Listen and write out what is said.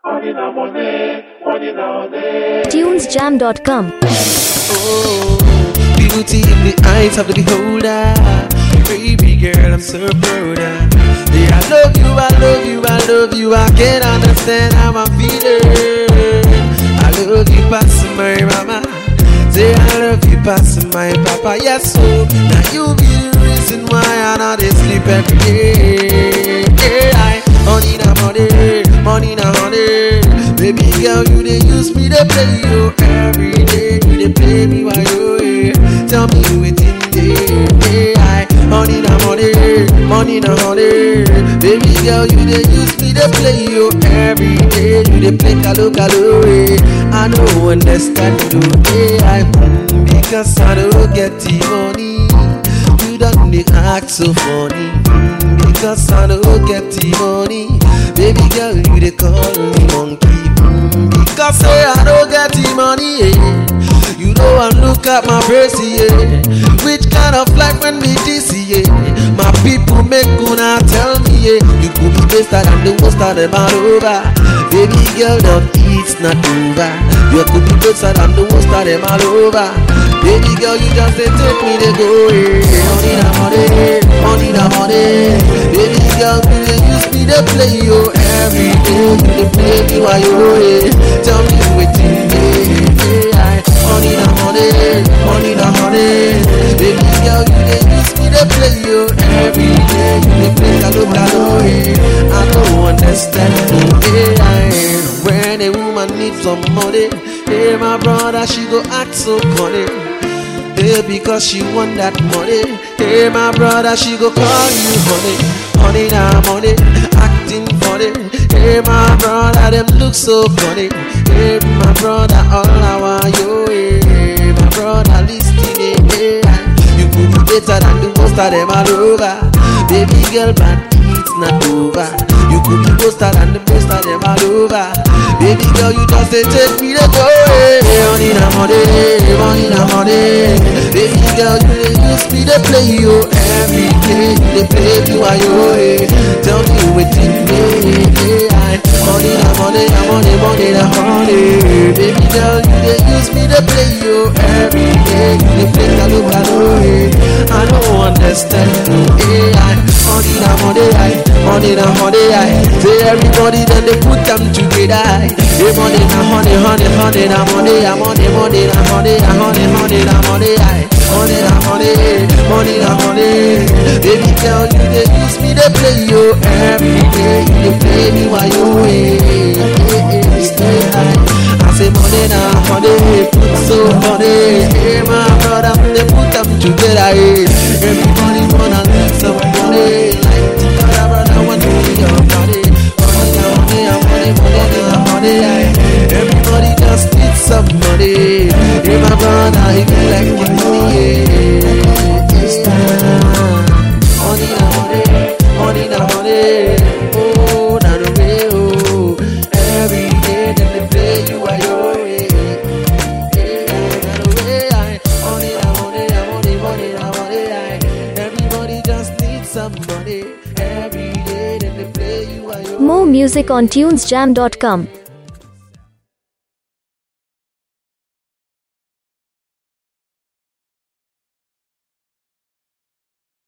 Tunesjam.com. Oh, beauty in the eyes of the beholder. Baby girl, I'm so proud of. Yeah, I love you, I love you, I love you. I can't understand how I'm feeling. I love you past my mama. Say I love you past my papa. Yes, so now you be the reason why I not sleep every day. Yeah, honey na money, money na honey. Baby girl, you dey use me to play you every day. You dey play me while you here. Tell me within day. Money na money, money na honey. Baby girl, you dey use me to play you every day. You dey play kalo kalo. I don't understand you. Because I don't get the money. You don't need act so funny. Because I don't get the money. Baby girl, you dey call me monkey. Because I don't get the money. You know I look at my face, yeah. Which kind of life when me this, yeah? My people make gonna tell me, yeah. You could be better than the worst of them all over. Baby girl, don't it's not over. You could be better than the worst of them all over. Baby girl, you just say take me to go, yeah. Money na money, money na money. Baby girl, you dey use me to play you every day. You dey play me while you away. Tell me wetin dey. Money na money, money na honey. Baby girl, you dey use me to play you every day. You dey play kalo kalo. I don't understand you. When a woman needs some money, hey my brother, she go act so funny. Hey, because she want that money. Hey my brother, she go call you honey. Honey na money, acting funny. Hey my brother, them look so funny. Hey my brother, all I want you. Hey my brother, listening. Hey, you could be better than the most of them all over. Baby girl, but it's not over. You could be better than the most of them all over. Baby girl, you just say take me to go. Hey, money na money, money na money. Baby girl, you dey use me to play you every day. You dey play me while you away. Tell me wetin dey. Money na money, na money, money na honey. Baby girl, you dey use me to play you every day. You dey play kalo kalo. I don't understand you. Money na money, money na honey. Say everybody then they put them together. Hey, money na honey, honey, honey na money. Money, money na honey, honey, honey na money. Money na honey, money na honey. Baby girl, you dey use me to play you every day. You dey play me while you away. I say money na honey, put so honey. Hey my brother, they put them together. Everybody wanna make some money. Like the other brother want to be your body. Money na money, money, money na honey. Everybody just need some money. Hey my brother, if you like the money, money na money, money na money. Oh, na the way, oh. Every day then they play you while you're away. Na the way, money na money, money, money na money. Everybody just needs some money. Every day then they play you while you're away. More music on Tunesjam.com.